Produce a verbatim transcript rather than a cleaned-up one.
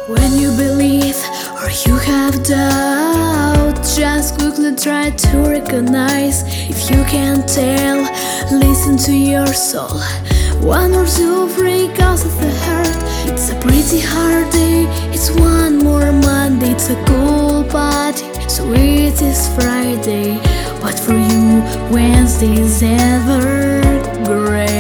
When you believe or you have doubt, just quickly try to recognize. If you can't tell, listen to your soul. One or two, three cause of the heart. It's a pretty hard day, it's one more Monday. It's a cool party, so it is Friday. But for you, Wednesday is ever great.